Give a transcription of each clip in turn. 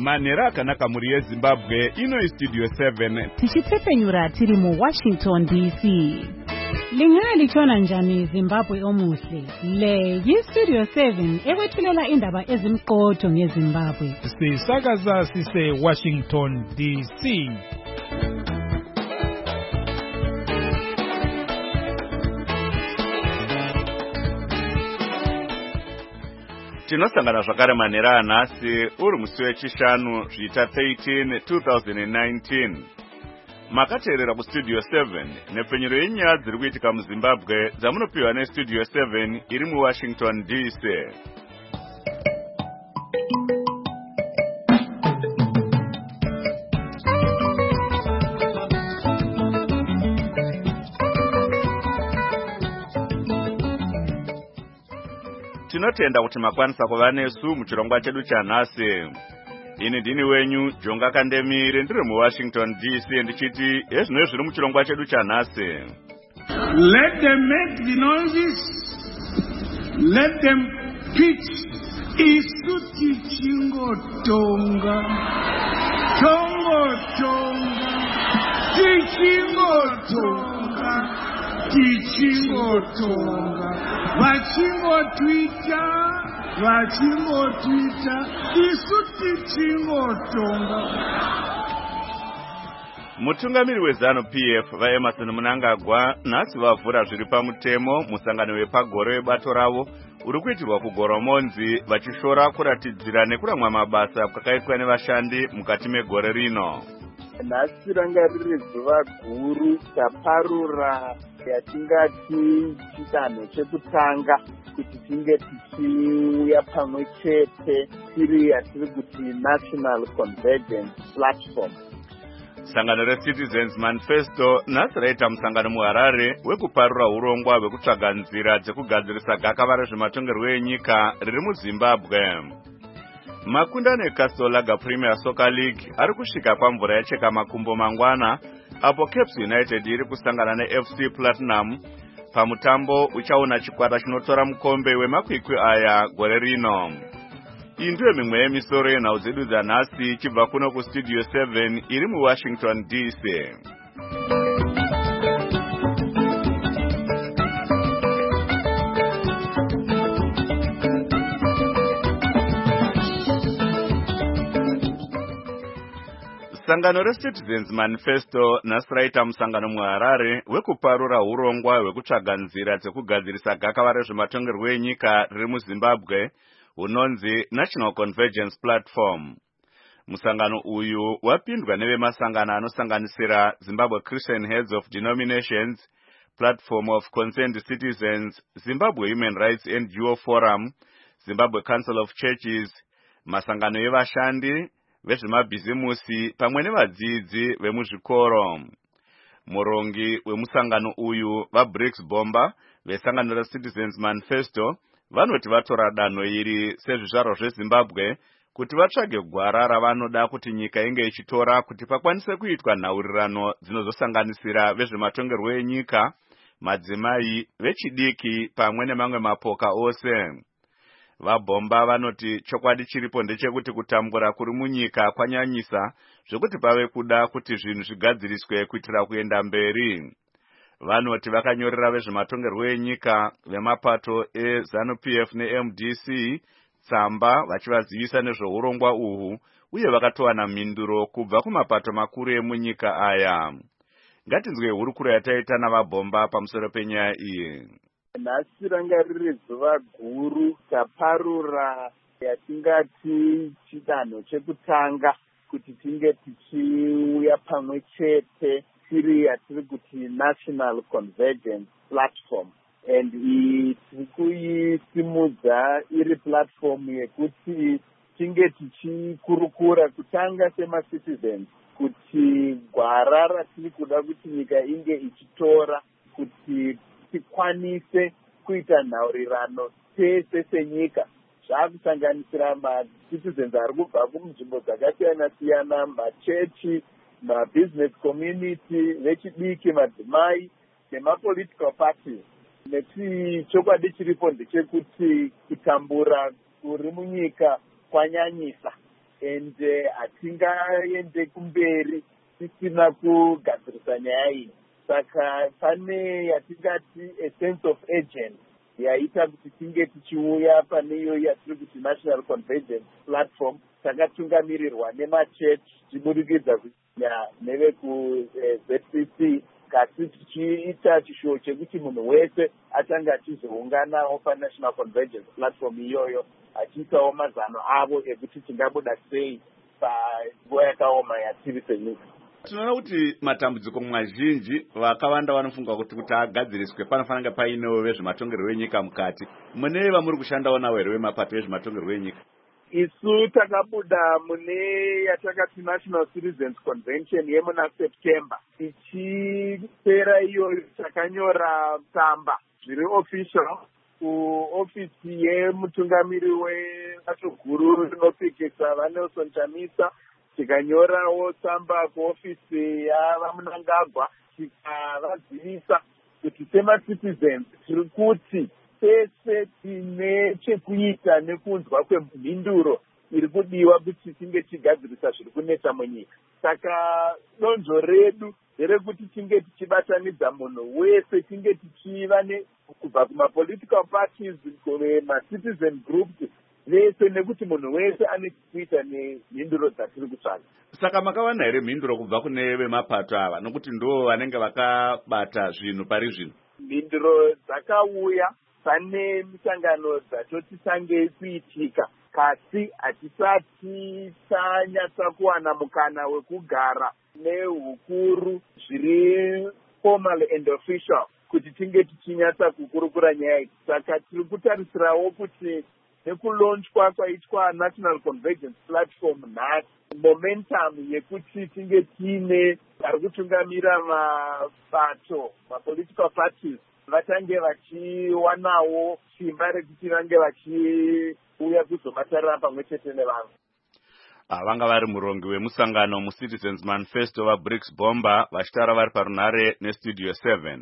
Manhero akanaka muri yeZimbabwe ino Studio 7 tichitsepenyura tiri mu Washington DC. Lingalitshona njani Zimbabwe omuhle? Le yiStudio 7 ekwethulela indaba ezimqotho ngeZimbabwe. Sisakaza sise Washington DC. Tinosangana zvakare manhero anhasi uri musi wechishanu zviita 13 2019. Makateerera kuStudio 7 nepfenyuro yenyaya dziri kuitika muZimbabwe dzamunopiwa neStudio 7 iri muWashington DC. Tinotenda kuti makwanisa kuva nesu muchirongwa chedu chanhasi. Ini ndini wenyu Jonga Kandemire ndiri muWashington DC ndichiti ezvino zviri muchirongwa chedu chanhasi. Let them make the noises. Let them pitch. Isuti chingo tonga. Tongo tonga. Tichingo tonga. Tichingo tonga. Vachingo Twitter. Isuti chingo tonga. Mutungamiri weZANU-PF vaEmerson Mnangagwa nhasi vavhura zviri pamutemo musangano wepagore webato ravo uri kuitirwa kuGoromonzi vachishora kuratidzira nekuramwa mabasa kwakaitwa nevashandi mukati megore rino. Nhasi ranga riri zuva guru taparura yatingati chidanho chekutanga kuti tinge tichiuya pamwe chete tiri yatiri kuti National Convergence Platform. Sangano reCitizens Manifesto nhasi raita musangano muHarare wekuparura urongwa hwekutsvaga nzira dzekugadzirisa gakava rezvematongerwo enyika riri muZimbabwe. Makundano eCastle Premier Soccer League ari kusvika pamvura yacheka makumbo mangwana apo Caps United iri kusangana neFC Platinum pamutambo uchaona chikwata chinotora mukombe wemakwikwi aya gore rino. Iyi ndiyo mimwe yemisoro yenhau dzedu dzanhasi chibva kuno kuStudio 7 iri muWashington DC. Sangano reCitizens Manifesto nhasi raita musangano muHarare wekuparura urongwa hwekutsvaga nzira dzekugadzirisa gakava rezvematongerwo enyika riri muZimbabwe unonzi National Convergence Platform. Musangano uyu wapindwa nevemasangano anosanganisira Zimbabwe Christian Heads of Denominations, Platform of Concerned Citizens, Zimbabwe Human Rights NGO Forum, Zimbabwe Council of Churches, masangano evashandi vezvemabhizimusi pamwe nevadzidzi vemuzvikoro. Murongi wemusangano uyu vaBriggs Bomba vesangano reCitizens Manifesto vanoti vatora danho iri sezvizvarwa zveZimbabwe kuti vatsvage gwara ravanoda kuti nyika inge ichitora kuti pakwanise kuitwa nhaurirano dzinozosanganisira vezvematongerwo enyika, madzimai, vechidiki pamwe nemamwe mapoka ose. VaBomba vanoti chokwadi chiripo ndechekuti kutambura kuri munyika kwanyanyisa zvekuti pave kuda kuti zvinhu zvigadziriswe kuitira kuenda mberi. Vanoti vakanyorera vezvematongerwo enyika vemapato eZANU-PF neMDC tsamba vachivazivisa nezveurongwa uhu uye vakatowana mhinduro kubva kumapato makuru emunyika aya. Ngatinzwe hurukuro yataita navaBomba pamusoro penyaya iyi. Nhasi ranga riri zuva guru taparura yatingati chidanho chekutanga kuti tinge tichiuya pamwe chete tiri yatiri kuti National Convergence Platform. And tiri kuisimudza iri platform yekuti tinge tichikurukura kutanga sema-citizens kuti gwara ratiri kuda kuti nyika inge ichitora kuti tikwanise kuita nhaurirano tese senyika zvakusanganisira ma-citizens ari kubva kunzvimbo dzakasiyana-siyana, machechi, ma-business community, vechidiki, madzimai nemapolitical parties. Chokwadi chiripo ndechekuti kutambura kuri munyika kwanyanyisa. ende hatingaende kumberi tisina kugadzirisa nyaya iyi. Saka pane yatingati a sense of urgency yaita kuti tinge tichiuya pane iyo yatiri kuti National Convergence Platform, takatungamirirwa nemachechi tichibudikidza kunya nevekuZCC, kasi tichiita chishuwo chekuti munhu wese atanga achizounganawo paNational Convergence Platform iyoyo achiitawo mazano avo ekuti tingabuda sei panguva yakaoma yatiri senyika. Tinoona kuti matambudziko mazhinji vakawanda vanofunga kuti agadziriswe panofanira painewo vezvematongerwo enyika mukati. Mune vamuri kushandawo navo here vemapato ezvematongerwo enyika? Isu takabuda mune yatakati National Citizens Convention yemuna September. Ichipera iyoyo takanyora tsamba zviri official kuofisi yemutungamiri webato guru rinopikisa vaNelson Chamisa, tikanyorawo tsamba kuofisi yavaMnangagwa tikavazivisa kuti semacitizens tiri kuti pese tine chekuita nekunzwa kwemhinduro iri kudiwa kuti tinge tigadzirisa zviri kunetsa munyika. Saka donzvo redu nderekuti tinge tichibatanidza munhu wese, tinge tichiva kubva kumapolitical parties kumacitizen groups vese, nekuti munhu wese ane chekuita nemhinduro dzatiri kutsvaga. Saka makawana here mhinduro kubva kune vemapato ava, nokuti ndo vanenge vakabata zvinhu pari zvino? Mhinduro dzakauya pane misangano dzatotitange kuitika, kasi hatisati tanyatsa kuwana mukana wekugara nehukuru zviri formal and official kuti tinge tichinyatsa kukurukura nyaya iyi. Saka tiri kutarisirawo kuti nekulonchwa kwaitwa National Convergence Platform nhasi, momentum yekuti tinge tiine vari kutungamira mabato mapolitical parties vatange vachiwanawo simba rekuti vange vachiuya kuzobatarira pamwe chete nevanhu. Vanga vari murongi wemusangano muCitizens Manifesto vaBricks Bomba vachitaura vari parunhare neStudio 7.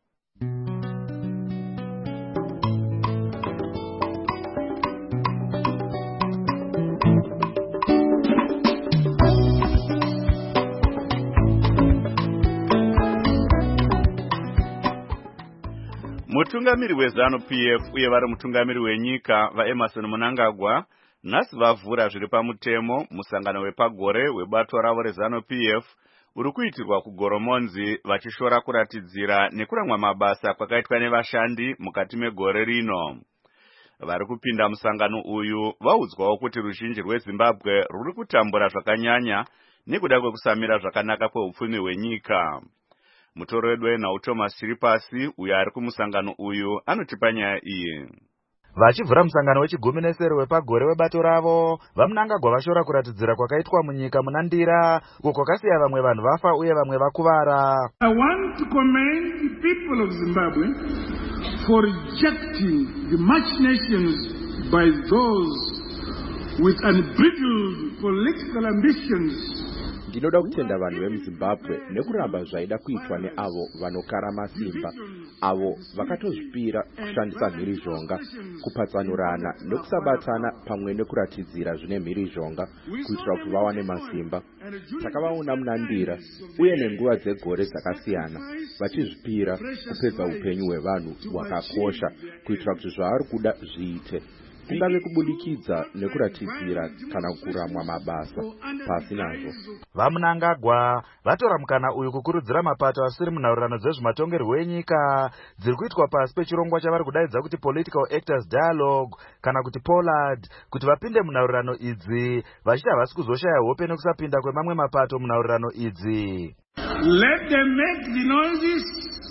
Mutungamiri weZANU-PF uye vari mutungamiri wenyika vaEmmerson Mnangagwa nhasi vavhura zviri pamutemo musangano wepagore webato ravo reZANU-PF uri kuitirwa kuGoromonzi, vachishora kuratidzira nekuramwa mabasa kwakaitwa nevashandi mukati megore rino. Vari kupinda musangano uyu vaudzwawo kuti ruzhinji rweZimbabwe ruri kutambura zvakanyanya nekuda kwekusamira zvakanaka kweupfumi hwenyika. Mutoro wedu naUThomas Chiripasi uyo ari kumusangano uyu anotipa nyaya iyi. Vachivhura musangano wechigumi nesere wepagore webato ravo, vaMnangagwa vashora kuratidzira kwakaitwa munyika muna Ndira, uko kwakasiya vamwe vanhu vafa uye vamwe vakuvara. I want to commend the people of Zimbabwe for rejecting the machinations by those with unbridled political ambitions. Ndinoda kutenda vanhu vemuZimbabwe nekuramba zvaida kuitwa neavo vanokara masimba, avo vakatozvipira kushandisa mhirizhonga, kupatsanurana nekusabatana pamwe nekuratidzira zvine mhirizhonga kuitira kuti vawane masimba. Takavaona muna Ndira uye nenguva dzegore dzakasiyana vachizvipira kupedza upenyu hwevanhu hwakakosha kuitira kuti zvavari kuda zviite, kungave kubudikidza nekuratidzira kana kuramwa mabasa pasi nazvo. VaMnangagwa vatora mukana uyu kukurudzira mapato asiri munhaurirano dzezvematongerwo enyika dziri kuitwa pasi pechirongwa chavari kudaidza kuti Political Actors Dialogue kana kuti POLAD kuti vapinde munhaurirano idzi, vachiti havasi kuzoshaya hope nekusapinda kwemamwe mapato munhaurirano idzi. Let them make the noises,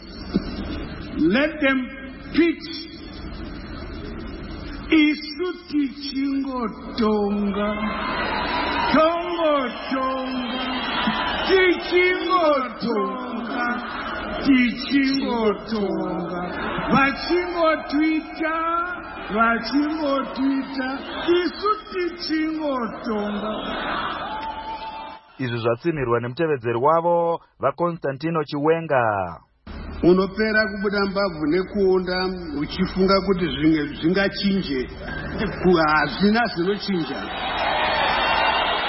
let them pitch. Isu tichingotonga, tichingotonga, vachingotwita, isu tichingotonga. Izvi zvatsimirwa nemutevedzeri wavo vaConstantino Chiwenga. Unopera kubuda mbabvu nekuonda uchifunga kuti zvingachinje, hazvina zvinochinja.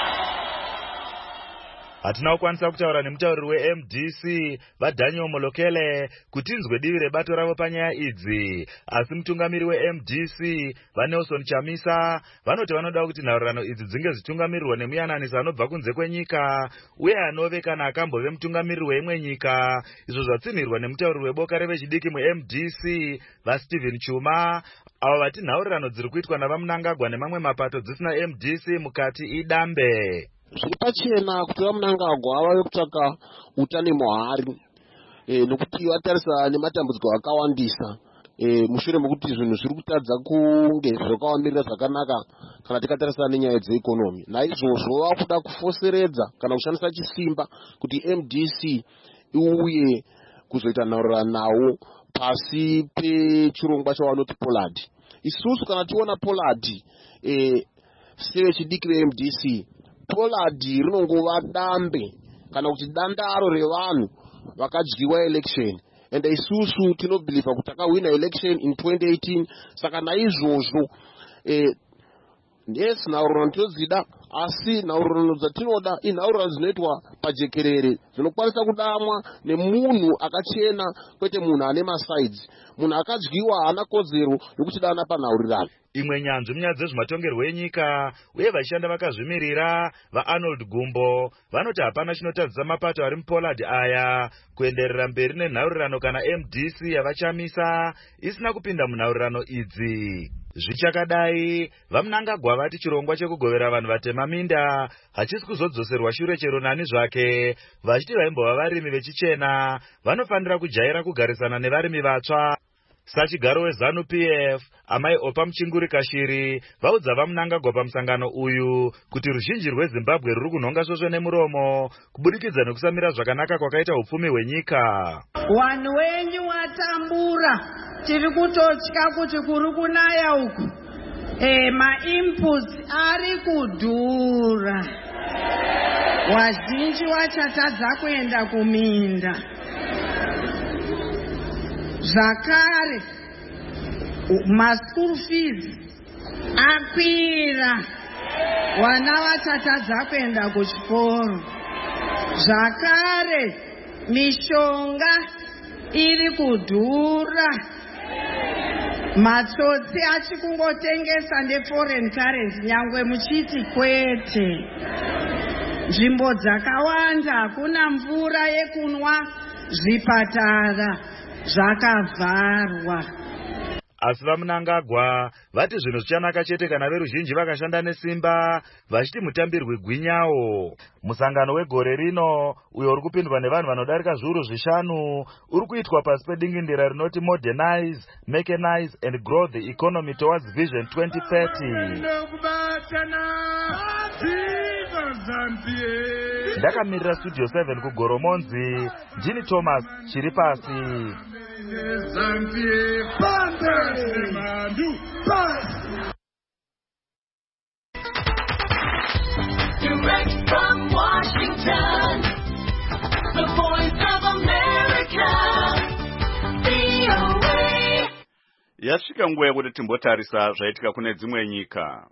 Hatina kukwanisa kutaura nemutauriri weMDC vaDaniel Molokele kuti inzwe divi rebato ravo panyaya idzi, asi mutungamiri weMDC vaNelson Chamisa vanoti vanoda kuti nharirano idzi dzinge zitungamirirwa nemuyananisi anobva kunze kwenyika uye anove kana akambove mutungamiriri weimwe nyika, izvo zvatsinhirwa nemutauriri weboka revechidiki muMDC vaStephen Chuma, avo vati nhaurirano dziri kuitwa navaMnangagwa nemamwe mapato dzisina MDC mukati idambe. Zviri pachena kuti vaMnangagwa vave kutsvaka utano muhari nokuti vatarisa nematambudziko akawandisa mushure mokuti zvinhu zviri kutadza kunge zvakawamirira zvakanaka kana tikatarisa nenyaya dzeikonomi. Naizvozvo vakuda kufoseredza kana kushandisa chisimba kuti MDC iuye kuzoita nhaurirano nawo pasi pechirongwa chavanoti Pollard. Isusu kana tiona Pollard sevechidiki veMDC, Pollard rinongova dambe kana kuti dandaro revanhu vakadyiwa election, and isusu tinobhiliva kuti takawina election in 2018. Saka naizvozvo yes, nhaurirano tinodzida, asi nhaurirano dzatinoda inhaurirano dzinoitwa pajekerere, dzinokwanisa kudamwa nemunhu akachena, kwete munhu ane masides. Munhu akadyiwa haana kodzero yokuti dana panhaurirano. Imwe nyanzvi munyaya dzezvematongerwo enyika uye vashanda vakazvimirira vaArnold Gumbo vanoti hapana chinotadzisa mapato ari muPollard aya kuenderera mberi nenhaurirano kana MDC yavachamisa isina kupinda munhaurirano idzi. Zvichakadai, vaMnangagwa vati chirongwa chekugovera vanhu vatema minda hachisi kuzodzoserwa shure chero nani zvake, vachiti vaimbova varimi vechichena vanofanira kujaira kugarisana nevarimi vatsva. Sachigaro weZanu PF Amai Opa Muchinguri Kashiri vaudza vaMnangagwa pamusangano uyu kuti ruzhinji rweZimbabwe ruri kunhonga svosvo nemuromo kubudikidza nekusamira zvakanaka kwakaita upfumi hwenyika. Wanhu wenyu watambura, tiri kutotya kuti kuri kunaya uku. Ma-inputs ari kudhura. Wazhinji wachatadza kuenda kuminda. Zvakare, ma-school fees akwira, vana vatadza kuenda kuchikoro. Zvakare, mishonga iri kudhura, matsotsi achikungotengesa neforeign currency nyangwe muchiti kwete. Nzvimbo dzakawanda hakuna mvura yekunwa, zvipatara zvakavharwa. Asi vaMnangagwa vati zvinhu zvichanaka chete kana veruzhinji vakashanda nesimba vachiti mutambirwi gwinyawo. Musangano wegore rino uyo uri kupindwa nevanhu vanodarika zviuru 5 uri kuitwa pasi pedingindira rinoti Modernize, Mechanize and Grow the Economy Towards Vision 2030. Ndakamirira Studio 7 kuGoromonzi, ndini Thomas Chiripasi. Direct from Washington, the voice of America, VOA. Yasvika nguva yekuti timbotarisa zvaitika kune dzimwe nyika.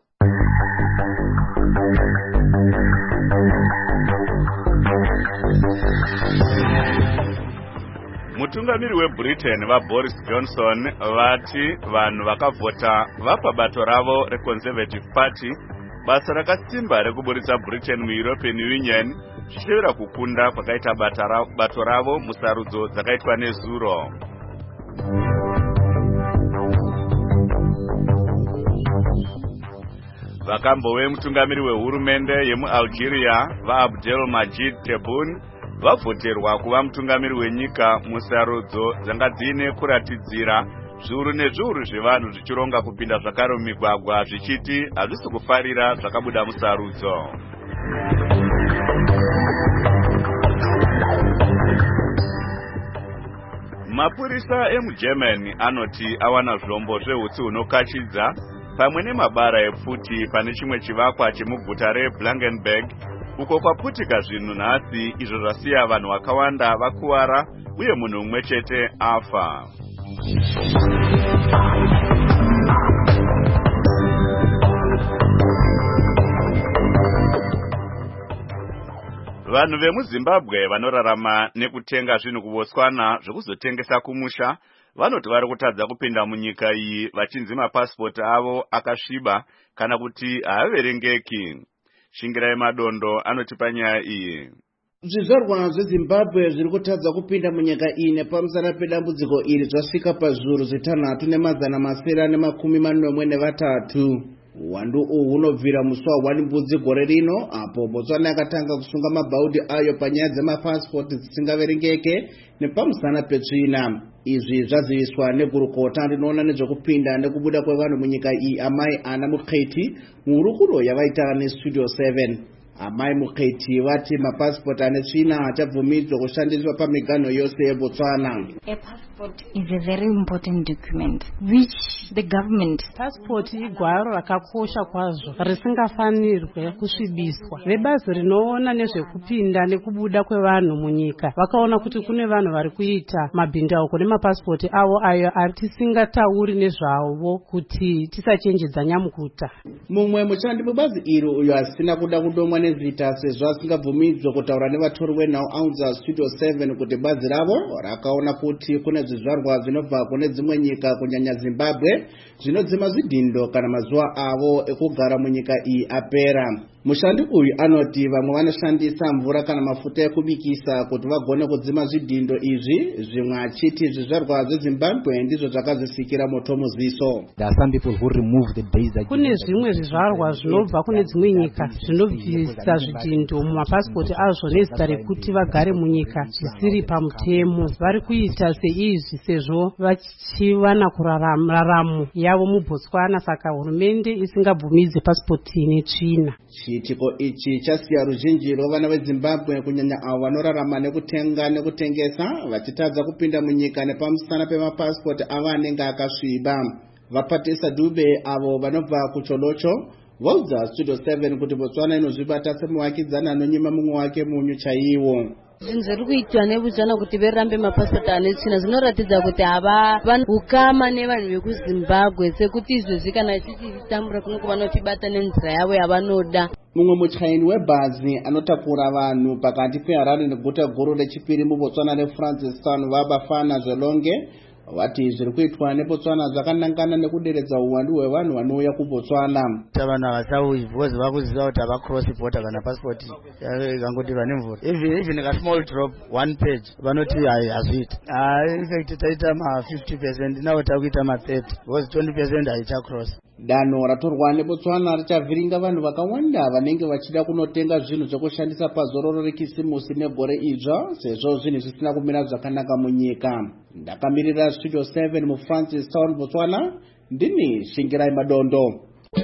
Mutungamiri weBritain vaBoris Johnson vati vanhu vakavhota vapa bato ravo reConservative Party basa rakasimba rekuburitsa Britain muEuropean Union zvichireva kukunda kwakaita bato ravo musarudzo dzakaitwa nezuro. Vakambove mutungamiri wehurumende yemuAlgeria vaAbdelmajid Tebboune vavhoterwa kuva mutungamiri wenyika musarudzo dzanga dziine kuratidzira zviuru nezviuru zvevanhu zvichironga kupinda zvakare mumigwagwa zvichiti hazvisi kufarira zvakabuda musarudzo. Mapurisa emuGermany anoti awana zvombo zvehutsi hunokashidza pamwe nemabara epfuti pane chimwe chivakwa chemuguta reBlankenberg uko kwaputika zvinhu nhasi izvo zvasiya vanhu vakawanda vakuwara uye munhu mumwe chete afa. Vanhu vemuZimbabwe vanorarama nekutenga zvinhu kuBotswana zvekuzotengesa kumusha vanoti vari kutadza kupinda munyika iyi vachinzi mapasipoti avo akasviba kana kuti haaverengeki. Shingirai Madondo anotipa nyaya iyi. Zvizvarwa zveZimbabwe zviri kutadza kupinda munyika iyi nepamusana pedambudziko iri zvasvika pazviuru 6,943. Uwandu uhu hunobvira musi wa1 Mbudzi gore rino apo Botswana yakatanga kusunga mabhaudhi ayo panyaya dzemapasipoti dzisingaverengeke nepamusana petsvina. Izvi zvaziviswa negurukota rinoona nezvekupinda nekubuda kwevanhu munyika iyi Amai Ana Mukheti muhurukuro yavaita neStudio 7. Amai Mukheti vati mapasipoti ane tsvina achabvumidzwa kushandiswa pamiganho yose yeBotswana. A passport is a very important document which the government. Passport igwaro rakakosha kwazvo risingafanirwe kusvibiswa. Vebazi rinoona nezvekupinda nekubuda kwevanhu munyika vakaona kuti kune vanhu vari kuita mabhindauko nemapasipoti avo ayo atisingatauri nezvavo kuti tisachenjedza nyamukuta. Mumwe mushandi mubazi iri uyo asina kuda kudomwa nezita sezvo asingabvumidzwa kutaura nevatori wenhau audza Studio 7 kuti bazi ravo rakaona kuti kune zvizvarwa zvinobva kune dzimwe nyika kunyanya Zimbabwe zvinodzima zvidhindo kana mazuva avo ekugara munyika iyi apera. Mushandi uyu anoti vamwe vanoshandisa mvura kana mafuta ekubikisa kuti vagone kudzima zvidhindo izvi, zvimwe achiti zvizvarwa zveZimbabwe ndizvo zvakazisikira moto muziso. Kune zvimwe zvizvarwa zvinobva kune dzimwe nyika zvinobvisa zvidhindo mumapasipoti azvo nezita rekuti vagare munyika zvisiri pamutemo. Vari kuita seizvi sezvo vachiwana kuraramo yavo muBotswana, saka hurumende isingabvumidze pasipoti ine tsvina. Chiitiko ichi chasiya ruzhinji rwevana veZimbabwe kunyanya avo vanorarama nekutenga nekutengesa vachitadza kupinda munyika nepamusana pemapasipoti avo anenge akasviba. Vapatisa Dube avo vanobva kuCholocho vaudza Studio 7 kuti Botswana inozvibata semuvakidzani anonyima mumwe wake munyu chaiwo. Zvinhu zviri kuitwa neBotswana kuti verambe mapasipoti ane tsvina zvinoratidza kuti hava ukama nevanhu vekuZimbabwe sekuti izvezvi kana tichitambura kuno kuvanotibata nenzira yavo yavanoda. Mumwe mutyairi webhazi anotakura vanhu pakati peHarare neguta guru rechipiri muBotswana reFrancistown vaBafana Zvelonge vati zviri kuitwa neBotswana zvakanangana nekuderedza uwandu hwevanhu vanouya kuBotswana. Vanhu havasauyi because vakuziva kuti havacross border kana passport ikangoti vane mvura. Even a small drop, 1 page, vanoti hazviiti. In fact taita ma50% navo takuita ma30 because 20% haichacross. Danho ratorwa neBotswana richavhiringa vanhu vakawanda vanenge vachida kunotenga zvinhu zvekushandisa pazororo rekisimusi negore idzva sezvo zvinhu zvisina kumira zvakanaka munyika. Ndakamirira Studio 7 muFrancistown, Botswana, ndini Shingirai Madondo.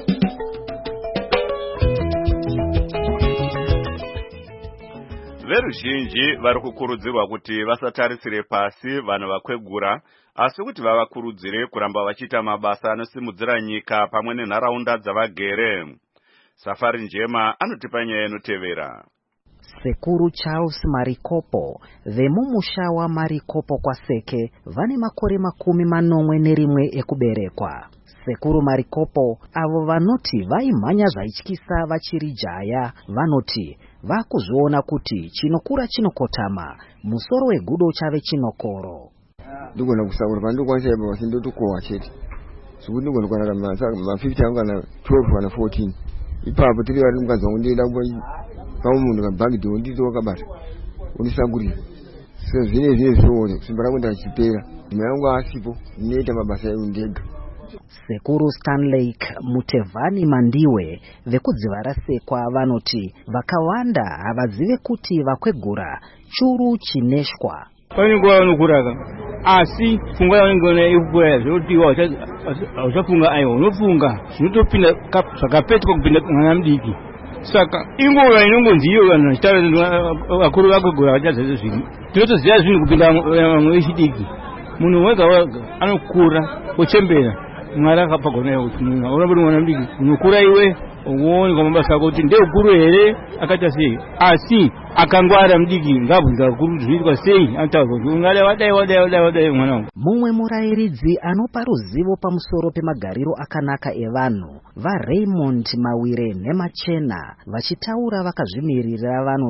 Veruzhinji vari kukurudzirwa kuti vasatarisire pasi vanhu vakwegura asi kuti vavakurudzire kuramba vachiita mabasa anosimudzira nyika pamwe nenharaunda dzavagere. Safari Njema anotipa nyaya inotevera. Sekuru Charles Marikopo vemumusha waMarikopo kwaSeke vane makore 41 ekuberekwa. Sekuru Marikopo avo vanoti vaimhanya zvaityisa vachiri jaya vanoti vakuzviona kuti chinokura chinokotama musoro wegudo chave chinokoro. Ndikona kusaura pandikwanisa ipo sindotokowa chete. Sikuti ndikona kurarama ma50 anga na 12 kana 14. Ipapo tiri vari mukadzi wangu ndienda pamwe munhu kabhagi ndito wakabata unisangurira. Zvine zvoone simba rangu ndachipera. Ndima yangu asipo inoita mabasa yangu ndega. Sekuru Stanley Mutevani Mandiwe vekudzivara sekwa vanoti vakawanda havazive kuti vakwegura churu chineshwa. Pane nguva vanokuraka asi pfungwa yavanengona ikukura zvotiwa uchafunga aiwa unofunga zvinotopinda zvakapetwa kupinda mwana mudiki. Saka inguva inongonzi iyo vanhu vachitaura vakuru vakwegura vachaziva zvinhu. Tinotoziva zvinhu kupinda vamwe vechidiki. Munhu wega wega anokura ochembera. Mwari akapagona kuti munhu unobudi mwana mudiki unokura iwe uone kwamabasa ako kuti ndeukuru here akaita sei asi akangwara mudiki ngabvunza kuru zviitwa sei anotaura kuti ungade wadai mwana wangu. Mumwe murayiridzi anopa ruzivo pamusoro pemagariro akanaka evanhu vaRaymond Mawire neMachena vachitaura vakazvimirira vanoti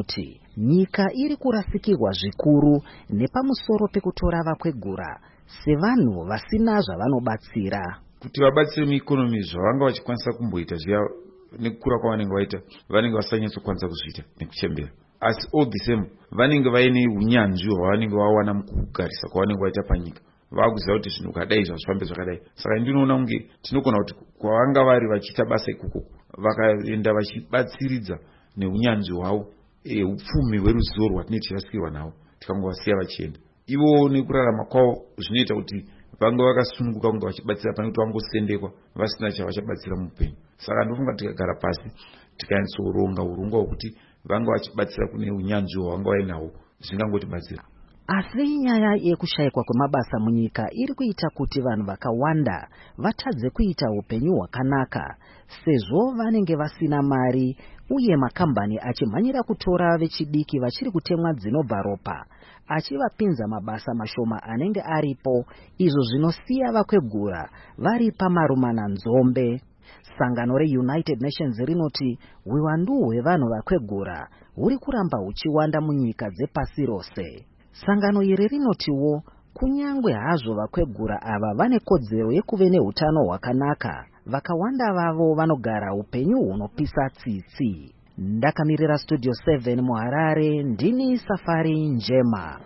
nyika iri kurasikirwa zvikuru nepamusoro pekutora vakwegura sevanhu vasina zvavanobatsira. Kuti vabatsire muikonomi zvavanga vachikwanisa kumboita zviya nekukura kwavanenge vaita vanenge vasanyatsokwanisa kuzviita nekuchembera, asi all the same vanenge vaine unyanzvi hwavanenge vawana mukugarisa kwavanenge vaita panyika. Vakuziva kuti zvinhu kadai zvazvifambe zvakadai. Saka ndinoona kunge tinogona kuti kwavanga vari vachiita basa ikoko vakaenda vachibatsiridza neunyanzvi hwavo upfumi hweruzivo rwatinenge tichirasikirwa nawo tikangovasiya vachienda. Ivo nekurarama kwavo zvinoita kuti vange vakasununguka kunge vachibatsira pane kuti vangosendekwa vasina chavachabatsira muupenyu. Saka ndofunga tikagara pasi tikanyatsoronga urongwa hwokuti vange vachibatsira kune unyanzvi hwavanga vainahwo zvingangotibatsira. Asi nyaya yekushayikwa kwemabasa munyika iri kuita kuti vanhu vakawanda vatadze kuita upenyu hwakanaka sezvo vanenge vasina mari uye makambani achimhanyira kutora vechidiki vachiri kutemwa dzinobva ropa achivapinza mabasa mashoma anenge aripo, izvo zvinosiya vakwegura vari pamarumana nzombe. Sangano reUnited Nations rinoti uwandu hwevanhu vakwegura huri kuramba huchiwanda munyika dzepasi rose. Sangano iri rinotiwo kunyangwe hazvo vakwegura ava vane kodzero yekuve neutano hwakanaka, vakawanda vavo vanogara upenyu hunopisa tsitsi. Ndakamirira Studio 7 muHarare, ndini Safari Njema.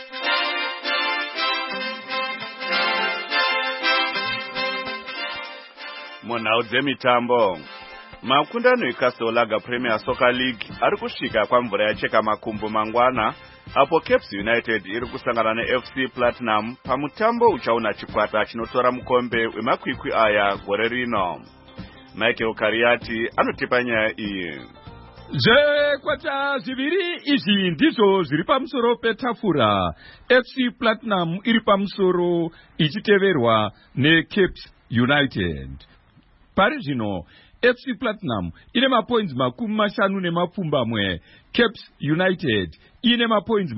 Munhau dzemitambo, makundano eCastle Lager Premier Soccer League ari kusvika kwamvura yacheka makumbo mangwana, apo Caps United iri kusangana neFC Platinum pamutambo uchaona chikwata chinotora mukombe wemakwikwi aya gore rino. Michael Kariati anotipa nyaya iyi. Zvekwata zviviri izvi ndizvo zviri pamusoro petafura. FC Platinum iri pamusoro ichiteverwa neCaps United. Pari zvino FC Platinum ine mapoints 50 Caps United ine mapoints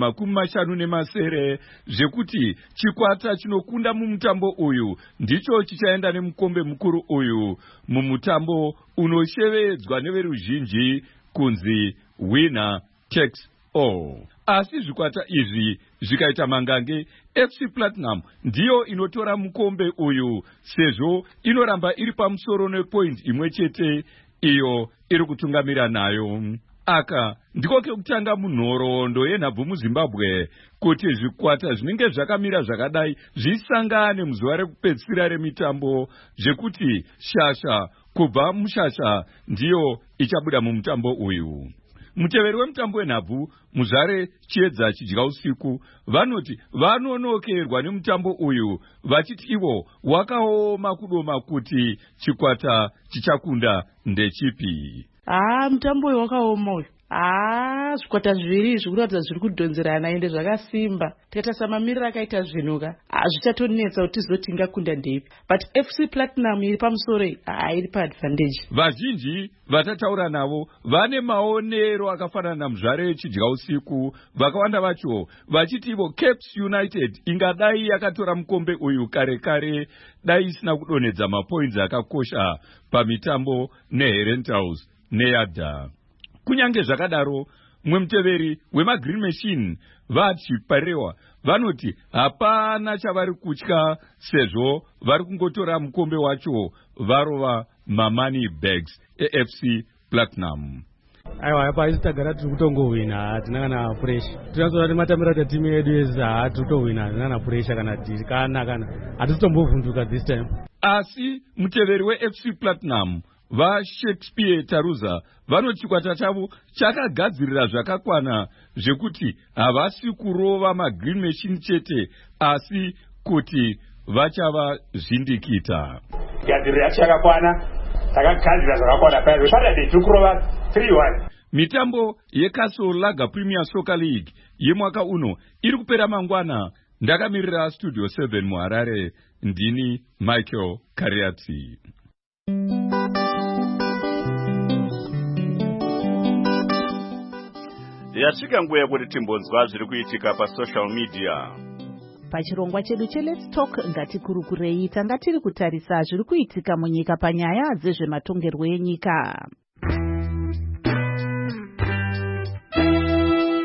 50 zvekuti chikwata chinokunda mumutambo uyu ndicho chichaenda nemukombe mukuru uyu mumutambo unoshevedzwa neveruzhinji kunzi winner takes all. Asi zvikwata izvi zvikaita mangange, FC Platinum ndiyo inotora mukombe uyu sezvo inoramba iri pamusoro nepoint imwe chete iyo iri kutungamira nayo. Aka ndiko kekutanga munhoroondo yenhabvu muZimbabwe kuti zvikwata zvinenge zvakamira zvakadai zvisangane muzuva rekupedzisira remitambo, zvekuti shasha kubva mushasha ndiyo ichabuda mumutambo uyu. Muteveri wemutambo wenhabvu Muzvare Chiedza chidya usiku vanoti vanonokerwa nemutambo uyu vachiti ivo wakaoma kudoma kuti chikwata chichakunda ndechipi. Mutambo uyu wakaoma uyu. Zvikwata zviviri zvikuratidza zviri kudhonzerana ende zvakasimba. Tikatarisa mamiriro akaita zvinuka zvichatonetsa kuti tizoti ingakunda ndepi. But FC Platinum iri pamusoro iri paadvantage. Vazhinji vatataura navo vane maonero akafanana naMuzvare Chidya usiku, vakawanda vacho vachiti ivo Caps United ingadai yakatora mukombe uyu kare kare dai isina kudonedza mapoints akakosha pamitambo neHerentals neYadda. Kunyange zvakadaro, mwemuteveri wemaGreen Machine vachiparewa vanoti hapana chavari kutya sezvo vari kungotora mukombe wacho varova mamani bags eFC Platinum. Aiwa, hapa isi tagara tiri kutongohwina, hatina kana pressure. Tinozoona kuti matamiro aita timu yedu yese hatiri kutohwina, hatina kana pressure kana dhiri kana hatisi tombovhunduka this time. Asi muteveri weFC Platinum vaShakespeare Taruza vanoti chikwata chavo chakagadzirira zvakakwana zvekuti havasi kurova maGreen Machine chete asi kuti vachava zvindikita. Gadzirira chakakwana, takagadzira zvakakwana paya. Saturday tiri kurova 3-1. Mitambo yeCastle Lager Premier Soccer League yemwaka uno iri kupera mangwana. Ndakamirira Studio 7 muHarare, ndini Michael Kariati. Yasvika nguva yekuti timbonzwa zviri kuitika pasocial media. Pachirongwa chedu cheLet's Talk ngatikurukirei tanga tiri kutarisa zviri kuitika munyika panyaya dzezvematongerwo enyika.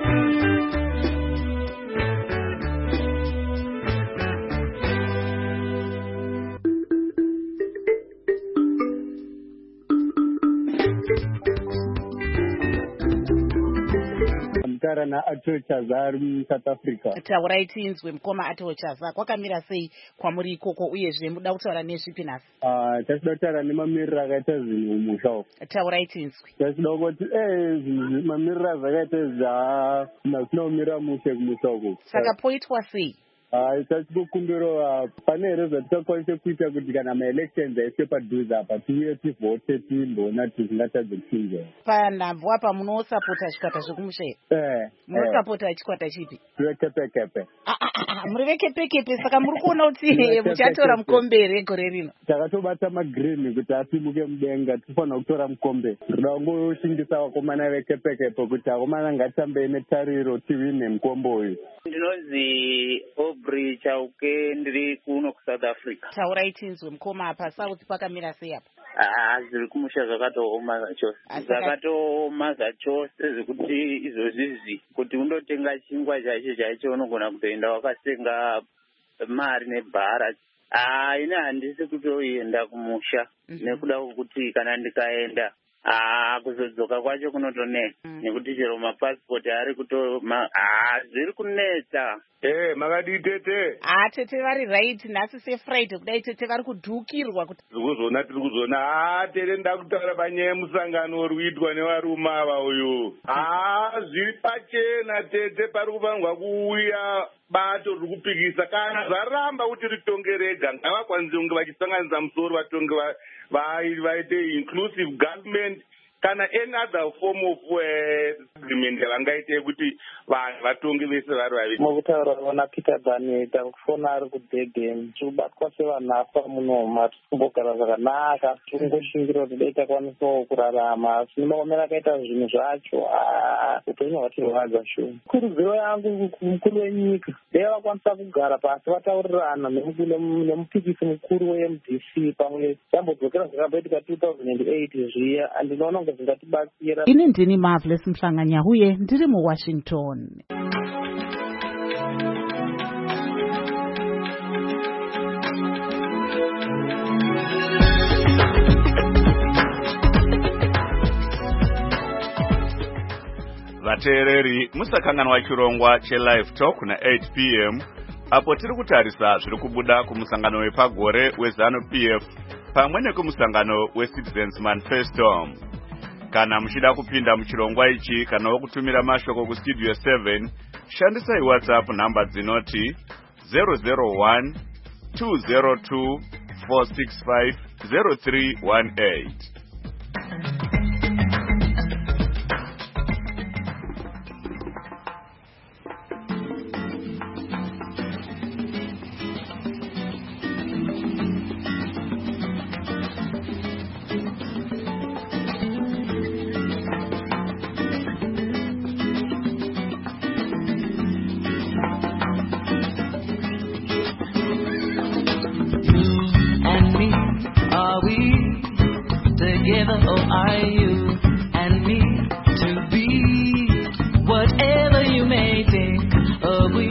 kutaura naAtto Chaza ari muSouth Africa. Taurai tinzwe mukoma Atto Chaza, kwakamira sei kwamuri ikoko uyezve muda kutaura nezvipi nhasi? Tachida kutaura nemamiriro akaita zvinhu mumusha umu. Taurai tinzwe. Tachida kuti mamiriro azvakaita zvisina kumira mushe kumusha uku. Saka poitwa sei? Tachikukumbira pane here zvatingakwanise kuita kuti kana maelections aiswe padhuze apa tiuye tivhote timboona tisingatadze kuchinja. Panhambwe apa munosapota chikwata zvekumusha here? Munosapota chikwata chipi? Vekepekepe. Muri vekepekepe, saka muri kuona kuti muchatora mukombe gore rino? Takatobata magreen kuti asimuke mudenga, tifanira kutora mukombe. Ndoda kungoshingisa vakomana vekepekepe kuti vakomana ngatambe netariro tiwine mukombe uyu. Ndinonzi Aubrey Chauke, ndiri kuno kuSouth Africa. Taurai tinzwe mukoma apa South pakamira sei apa? Zviri kumusha zvakatooma zvachose. Zvakatooma zvachose zvekuti izvozvizvi kuti undotenga chingwa chaicho unogona kutoenda wakasenga mari nebhara. Ine handisi kutoenda kumusha nekuda kwokuti kana ndikaenda kuzodzoka kwacho kunotonetsa nekuti chero mapasipoti ari zviri kunetsa. Makadii tete? Tete vari right nhasi seFriday kudai tete vari kudhukirwa kuti tikuzona tiri kuzona. Tete ndakutaura panyaya yemusangano uri kuitwa nevarume ava uyu. Zviri pachena tete, pari kufanirwa kuuya bato riri kupikisa. Kana zvaramba kuti ritonge rega ngavakwanise kunge vachisanganisa musoro vatonge vaite inclusive government kana any other form of agreement yavangaite kuti vanhu vatonge vese vari vaviri. Mukutaura vona Peter Daniel takufona ari kudhedheni tikubatwa sevanafa muno matikumbogara zvakanaka tikungoshingira kuti dai takwanisawo kurarama asi nemaomero akaita zvinhu zvacho upenyu hwatirwadza shoma. Kurudziro yangu kumukuru wenyika dai vakwanisa kugara pasi vataurirana nemupikisi mukuru weMDC pamwe tambodzokera zvakabaitika 2008 zviya andinoona kunge zvingatibatsira. Ini ndini Marvelous Mhlanga-Nyahuye ndiri muWashington. Vateereri, musakanganwa chirongwa cheLive Talk na 8 p.m. apo tiri kutarisa zviri kubuda kumusangano wepagore weZANU-PF pamwe nekumusangano weCitizens Manifesto. Kana muchida kupinda muchirongwa ichi kana wokutumira mashoko kustudio 7, shandisai WhatsApp namba dzinoti 001 202 465 0318. Together, or are you and me to be whatever you may think? Are we?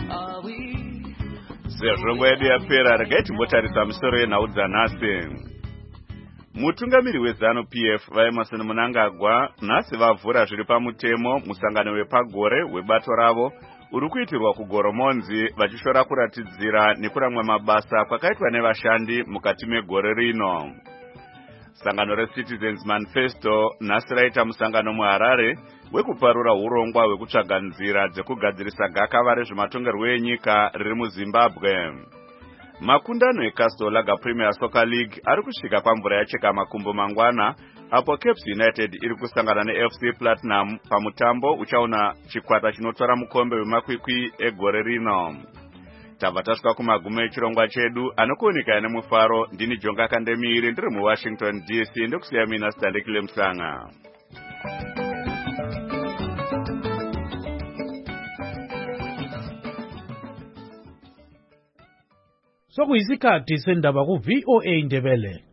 Sezvo yedu yapera, regai timbotarisa misoro yenhau dzanhasi. Mutungamiri weZANU-PF vaEmerson Mnangagwa nhasi vavhura zviri pamutemo musangano wepagore webato ravo uri kuitirwa kuGoromonzi vachishora kuratidzira nekuramwa mabasa kwakaitwa nevashandi mukati megore rino. Sangano reCitizens Manifesto nhasi raita musangano muHarare wekuparura urongwa hwekutsvaga nzira dzekugadzirisa gakava rezvematongerwo enyika riri muZimbabwe. Makundano eCastle Lager Premier Soccer League ari kusvika pamvura yacheka makumbo mangwana apo Cape United iri kusangana neFC Platinum pamutambo uchaona chikwata chinotora mukombe wemakwikwi egore rino. Tabva tasvika kumagumo echirongwa chedu anokuoneka nemufaro. Ndini Jonga Kandemiri ndiri muWashington DC ndokusiya mina Standekile Mhlanga. Sokuyisikhathi sendaba ku VOA Ndebele.